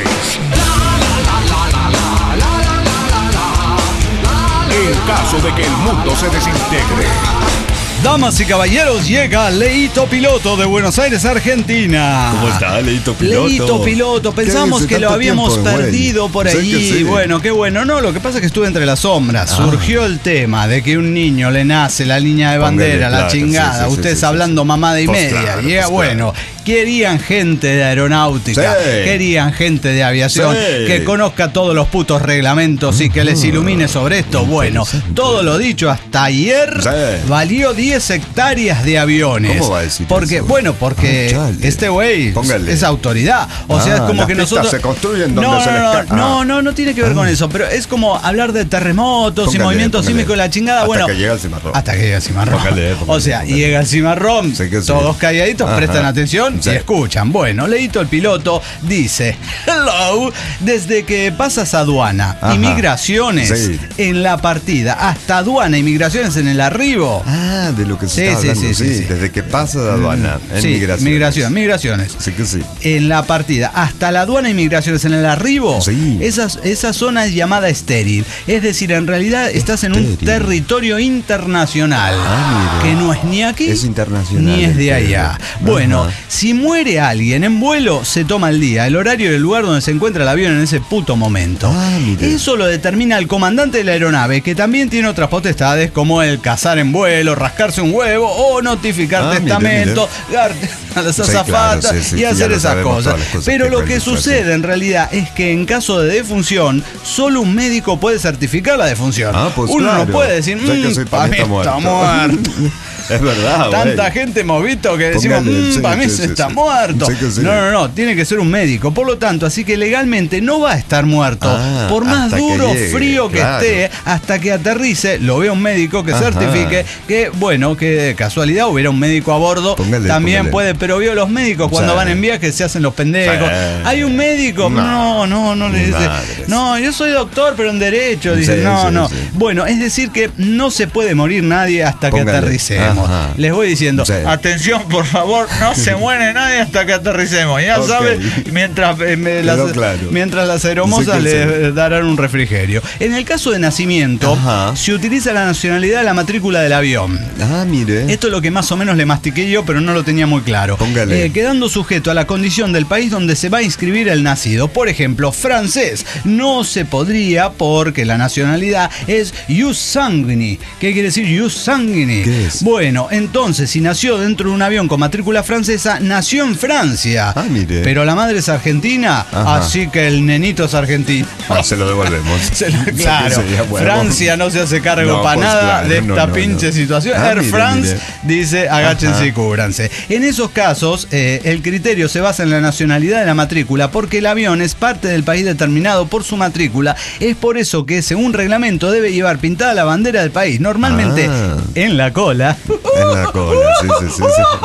En caso de que el mundo se desintegre. Damas y caballeros, llega Leito Piloto de Buenos Aires, Argentina. ¿Cómo está, Leito Piloto? Leito Piloto, pensamos ¿Qué que lo tanto habíamos tiempo, güey? perdido por Sé ahí. que sí. Bueno, qué bueno. No, lo que pasa es que estuve entre las sombras. Surgió el tema de que un niño le nace la línea de bandera, Póngale, la claro, chingada. sí, sí, Ustedes sí, hablando sí. mamada y Pues media. claro, Y pues bueno, querían gente de aeronáutica, Sí. querían gente de aviación, Sí. que conozca todos los putos reglamentos y que les ilumine sobre esto. Bueno, todo lo dicho hasta ayer Sí. valió 10 hectáreas de aviones. ¿Cómo va a decir Porque, eso? bueno, porque Chale. este güey Póngale. es autoridad. O sea, es como las que pistas nosotros. se construyen donde se les cae. No tiene que ver con eso. Pero es como hablar de terremotos y Póngale, movimientos póngale. sísmicos y la chingada. Hasta Bueno, que llega el cimarrón. hasta que llega el cimarrón. Póngale, O sea, póngale. llega el cimarrón, Sí que sí. todos calladitos, Ajá. prestan atención Sí. y escuchan. Bueno, Leito el piloto dice: Hello, desde que pasas aduana, Ajá. inmigraciones Sí. en la partida, hasta aduana, inmigraciones en el arribo. Ah, de lo que se está Sí, hablando, sí. desde que pasa de aduana, en Sí, migraciones. Sí que sí. En la partida hasta la aduana y migraciones en el arribo, Sí. esa zona es llamada estéril. Es decir, en realidad estás en un Estéril. territorio internacional, Ah, mire. que no es ni aquí Es internacional, ni es de entiendo. allá. Bueno, Ajá. si muere alguien en vuelo, se toma el día, el horario y el lugar donde se encuentra el avión en ese puto momento. Ah, mire. Eso lo determina el comandante de la aeronave, que también tiene otras potestades como el cazar en vuelo, rascarse un huevo o notificar Ah, mire, testamento, a las Sí, azafatas claro, sí, y ya hacer lo esas sabemos, cosas. todas las cosas Pero que lo que realiza, sucede en realidad es que en caso de defunción, solo un médico puede certificar la defunción. Ah, pues Uno claro. no puede decir, Ya que soy para mí está muerto. Es verdad, Tanta güey. gente hemos visto que decimos, Póngale, sí, para mí sí, se sí, está sí. muerto. Sí que sí. No, tiene que ser un médico. Por lo tanto, así que legalmente no va a estar muerto. Ah, Por más hasta que duro, llegue, frío que claro. esté, hasta que aterrice, lo vea un médico que Ajá. certifique que, bueno, que de casualidad hubiera un médico a bordo. Póngale, También póngale. puede, pero vio los médicos cuando Sí. van en viaje se hacen los pendejos. Sí. Hay un médico, no le Mi dice, madre. no, yo soy doctor, pero en derecho. Dice, Sí, no. sí. Bueno, es decir que no se puede morir nadie hasta que Póngale. aterricemos. Ajá. Les voy diciendo, Sí. atención, por favor, no se muere nadie hasta que aterricemos. Ya Ok. sabe, mientras, claro. mientras las aeromosas Sí que le darán un refrigerio. En el caso de nacimiento, Ajá. se utiliza la nacionalidad de la matrícula del avión. Ah, mire. Esto es lo que más o menos le mastiqué yo, pero no lo tenía muy claro. Póngale. Quedando sujeto a la condición del país donde se va a inscribir el nacido. Por ejemplo, francés. No se podría porque la nacionalidad es jus sanguini. ¿Qué quiere decir jus sanguini? ¿Qué es? Bueno, entonces, si nació dentro de un avión con matrícula francesa, nació en Francia. Ah, mire. Pero la madre es argentina, Ajá. así que el nenito es argentino. Ah, se lo devolvemos. Claro, Sería bueno. Francia no se hace cargo No, para pues nada claro, de no, esta no, pinche no. situación. Ah, Air mire, France mire. dice agáchense Ajá. y cúbranse. En esos casos, el criterio se basa en la nacionalidad de la matrícula, porque el avión es parte del país determinado por su matrícula. Es por eso que, según reglamento, debe llevar pintada la bandera del país, normalmente Ah. en la cola. En la cola, sí.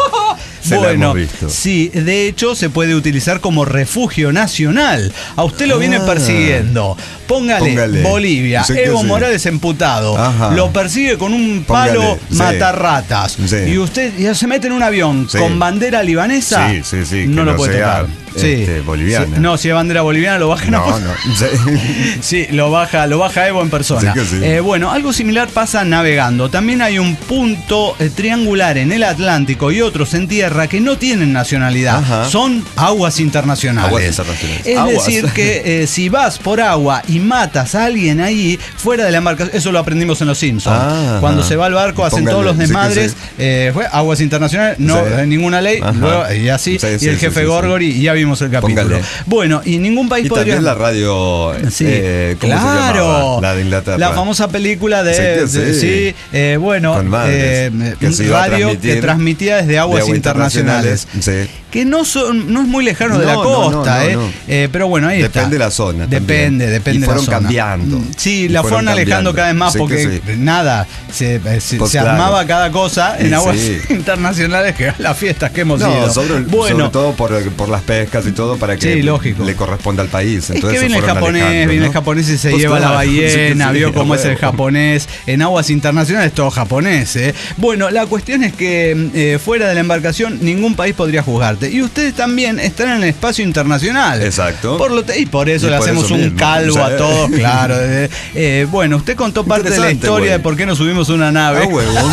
Se la Bueno, hemos visto. sí, de hecho se puede utilizar como refugio nacional. A usted lo viene Ah. persiguiendo. Póngale Bolivia, Sí que Evo sí. Morales emputado. Ajá. Lo persigue con un palo Póngale, sí. matarratas. Sí. Y usted ya se mete en un avión Sí. con bandera libanesa. Sí, No que lo puede sea tocar. boliviana. Sí, no, si es bandera boliviana lo baja. No. Sí, lo baja Evo en persona. Sí que sí. Bueno, algo similar pasa navegando. También hay un punto triangular en el Atlántico y otros en tierra que no tienen nacionalidad. Ajá. Son aguas internacionales. Aguas internacionales. Es decir que si vas por agua y matas a alguien ahí fuera de la embarcación, eso lo aprendimos en Los Simpsons. Cuando se va al barco hacen todos los desmadres. Fue aguas internacionales, no ninguna ley. Luego, y así. Y el jefe Gorgori, y ya vimos el capítulo. Póngale. Bueno, y ningún país y podría. También la radio. ¿Cómo se claro. llamaba? La de Inglaterra. La famosa película de. Bueno, radio que transmitía desde aguas internacionales. Sí. Que no es muy lejano de la costa, no. Pero bueno, ahí está. Depende de la zona. Depende y de la zona. fueron cambiando. Sí, la fueron alejando cada vez más porque nada, se armaba cada cosa en aguas internacionales, que las fiestas que hemos ido. Sobre todo por las pescas y todo, para que le corresponda al país. Entonces es que viene el japonés y se lleva la ballena, vio cómo es el japonés. En aguas internacionales todo japonés. Bueno, la cuestión es que fuera de la embarcación ningún país podría juzgarte. Y ustedes también están en el espacio internacional. Exacto. Y por eso le hacemos un calvo a todos, claro. Bueno, usted contó parte de la historia de por qué nos subimos a una nave.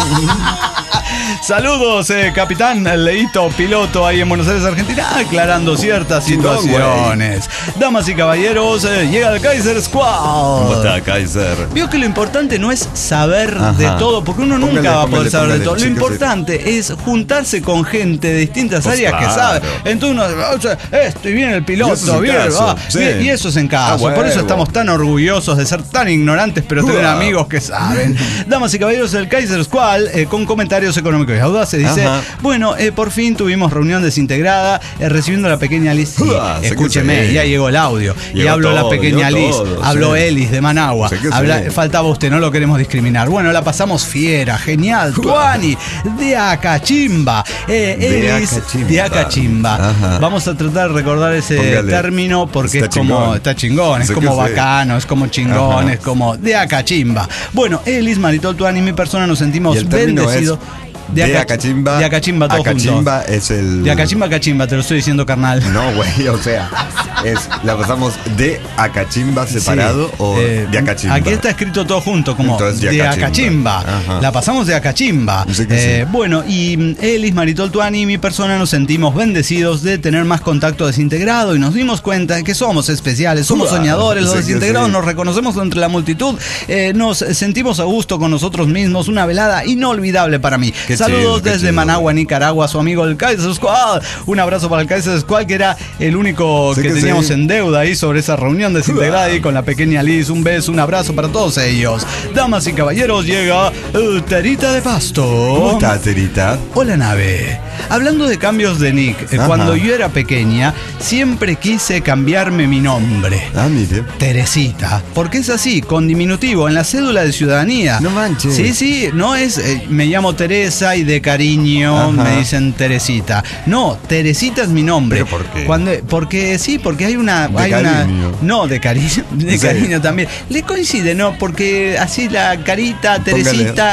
Saludos, capitán Leito, piloto ahí en Buenos Aires, Argentina, aclarando ciertas situaciones. Damas y caballeros, llega el Kaiser Squad. ¿Cómo está, Kaiser? Vio que lo importante no es saber de todo, porque uno nunca va a poder saber de todo. Lo importante es juntarse con gente de distintas áreas que sabe. Entonces uno, esto y viene el piloto, y eso es en caso. Por eso estamos tan orgullosos de ser tan ignorantes, pero tener amigos que saben. Damas y caballeros, el Kaiser Squad, con comentarios económicos y audaces, dice: bueno, por fin tuvimos reunión desintegrada, recibiendo a la pequeña Liz. Escúcheme, ya llegó el audio. Y habló la pequeña Liz, habló Elis de Managua. Faltaba usted, no lo queremos discriminar. Bueno, la pasamos fiera, genial, tuani, de Acachimba. Elis de Acachimba. Vamos a tratar de recordar ese término porque está como está chingón, es como bacano, es como chingón, es como de Acachimba. Bueno, Elis, Maritol, Tuani y mi persona nos sentimos bendecidos. De Acachimba. De Acachimba, todo Acachimba junto. Es el. De Acachimba a Cachimba, te lo estoy diciendo, carnal. No, güey, o sea, la pasamos de Acachimba separado o de Acachimba. Aquí está escrito todo junto, como de Acachimba. La pasamos de Acachimba. Bueno, y Elis, Maritol, Tuani y mi persona nos sentimos bendecidos de tener más contacto desintegrado y nos dimos cuenta de que somos especiales, somos soñadores, los desintegrados nos reconocemos entre la multitud, nos sentimos a gusto con nosotros mismos, una velada inolvidable para mí. Saludos desde Managua, Nicaragua, su amigo el Kaiser Squad. Un abrazo para el Kaiser Squad, que era el único que teníamos en deuda ahí sobre esa reunión desintegrada ahí con la pequeña Liz. Un beso, un abrazo para todos ellos. Damas y caballeros, llega Terita de Pasto. ¿Cómo está, Terita? Hola, nave. Hablando de cambios de nick, cuando yo era pequeña, siempre quise cambiarme mi nombre. Mire. Teresita. Porque es así, con diminutivo, en la cédula de ciudadanía. No manches. Sí, no es, me llamo Teresa y de cariño me dicen Teresita. No, Teresita es mi nombre. ¿Pero por qué? Porque hay una... No, de cariño. De cariño también. Le coincide, ¿no? Porque así la carita, Teresita...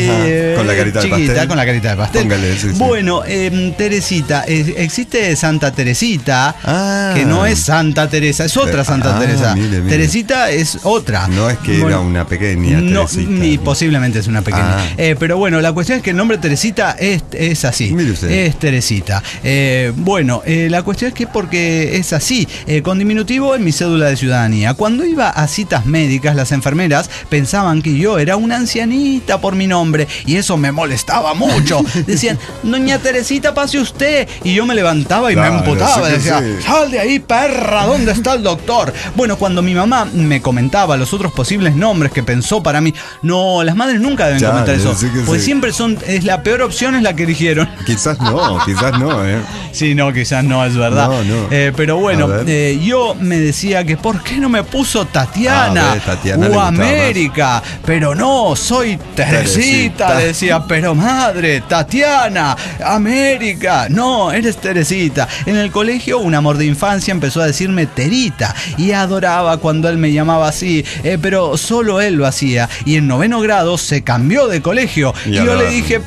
con la carita chiquita, de pastel. Con la carita de pastel. Póngale, Bueno, Teresita, existe Santa Teresita, que no es Santa Teresa, es otra Santa Teresa. Mire. Teresita es otra. No es que era una pequeña Teresita. Ni posiblemente es una pequeña. Pero bueno, la cuestión es que el nombre Teresita es así. Mire usted. Es Teresita. La cuestión es que porque es así, con diminutivo en mi cédula de ciudadanía. Cuando iba a citas médicas, las enfermeras pensaban que yo era una ancianita por mi nombre y eso me molestaba mucho. Decían: doña Teresita, pase usted. Y yo me levantaba y me emputaba. Decía: sal de ahí, perra, ¿dónde está el doctor? Bueno, cuando mi mamá me comentaba los otros posibles nombres que pensó para mí, no, las madres nunca deben comentar eso. Pues siempre la peor opción es la que eligieron. Quizás no, Sí, no, quizás no, es verdad. No. Pero bueno, yo me decía que ¿por qué no me puso Tatiana? Tatiana o América. Pero no, soy Teresita. Decía, pero madre, Tatiana, América. No, eres Teresita. En el colegio, un amor de infancia empezó a decirme Terita y adoraba cuando él me llamaba así, pero solo él lo hacía. Y en 9º grado se cambió de colegio. Y yo le dije: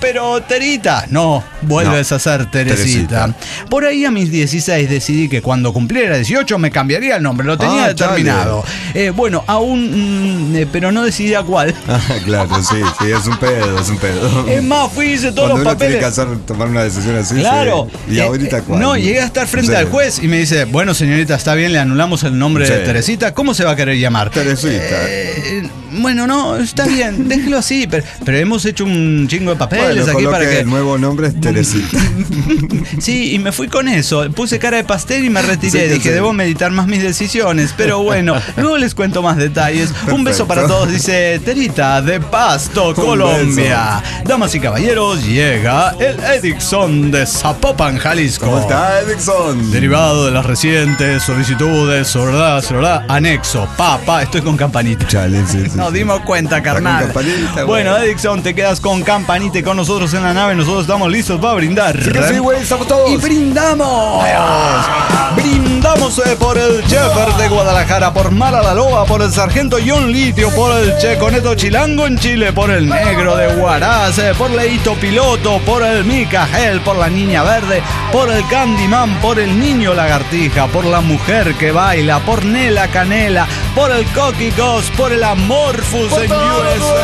pero Terita. No, vuelves a ser Teresita. Por ahí a mis 16 decidí que cuando cumpliera 18 me cambiaría el nombre, lo tenía determinado. Bueno, aún, pero no decidí a cuál. Claro, sí, es un pedo, Es más, fui, hice todos cuando los papeles. Tiene que tomar una decisión así. Claro. Sí. ¿Y ahorita cuál? No, llegué a estar frente al juez y me dice, bueno, señorita, está bien, le anulamos el nombre de Teresita. ¿Cómo se va a querer llamar? Teresita. Bueno, no, está bien, déjelo así, pero hemos hecho un chingo de papeles aquí para que... el nuevo nombre es Teresita. Sí, y me fui con eso. Puse cara de pastel y me retiré. Dije, debo meditar más mis decisiones. Pero bueno, luego les cuento más detalles. Un beso para todos, dice Terita de Pasto, Colombia. Damas y caballeros, llega el Edixon de Zapopan, Jalisco. ¿Cómo está, Edixon? Derivado de las recientes solicitudes, anexo, estoy con campanita. Chale, sí. Nos dimos cuenta, carnal. Bueno, Edixon, te quedas con campanita y con nosotros en la nave. Nosotros estamos listos para brindar. Sí, güey, estamos todos. Y brindamos. Brindamos por el Chefer de Guadalajara, por Mara la Loba, por el Sargento John Litio, por el Checo Neto Chilango en Chile, por el Negro de Huaraz, por Leito Piloto, por el Micael, por la Niña Verde, por el Candyman, por el Niño Lagartija, por la Mujer que Baila, por Nela Canela, por el Coqui Ghost, por el Amorphous en USA,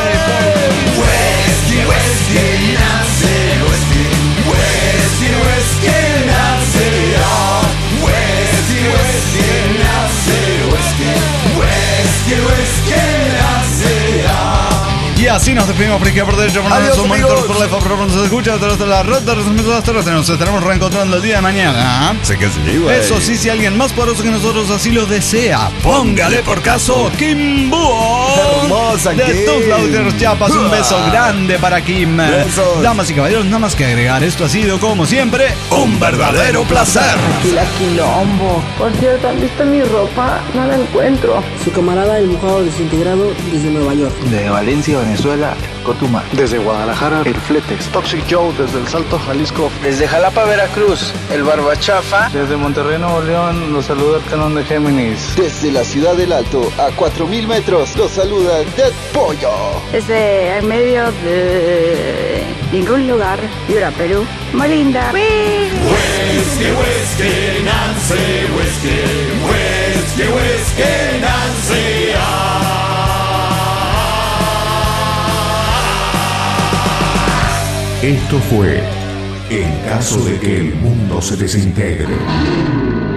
y así nos despedimos por izquierda, por derecha, por Adiós, nuestro monitor, por la por nos escucha a través de la red de las emisoras. Nos estaremos reencontrando el día de mañana. Sé que sí, güey. Eso sí, si alguien más poderoso que nosotros así lo desea, póngale por caso Kimbo. Hermosa de Kim. Tuzla, Chiapas. Un beso grande para Kim. Besos. Damas y caballeros, nada más que agregar. Esto ha sido, como siempre, un verdadero placer. Quilombo. Por cierto, ¿han visto mi ropa? No la encuentro. Su camarada el mojado desintegrado desde Nueva York. De Valencia, Venezuela, Cotuma. Desde Guadalajara, el Fletes. Toxic Joe desde el Salto, Jalisco. Desde Jalapa, Veracruz, el Barbachafa. Desde Monterrey, Nuevo León, los saluda el Canon de Géminis. Desde la Ciudad del Alto, a 4000 metros, los saluda Dead Pollo. Desde el medio de ningún lugar, Piura, Perú, Molinda. Whiskey, whiskey, Nancy, whiskey, whiskey, whiskey, Nancy. Esto fue En caso de que el mundo se desintegre.